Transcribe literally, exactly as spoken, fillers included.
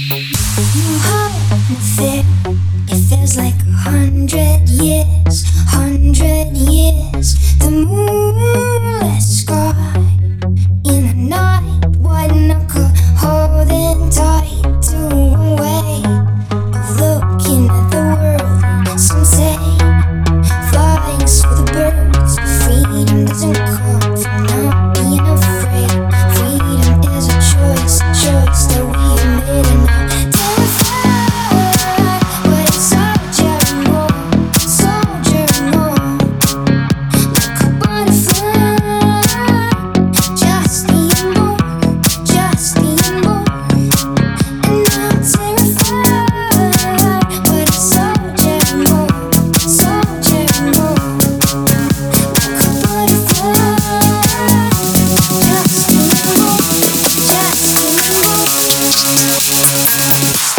No heart, no fear. It feels like a hundred years, hundred years. The moonless sky in the night, white knuckle holding tight to a way of looking at the world. Some say flying through the birds. Freedom doesn't come from not being afraid. Freedom is a choice, a choice that we have made, and I'm terrified, but it's soldiering on, soldiering on, like a butterfly, just being born, just being born, and I'm terrified, but it's soldiering on, soldiering on, like a butterfly, just being born, just being born.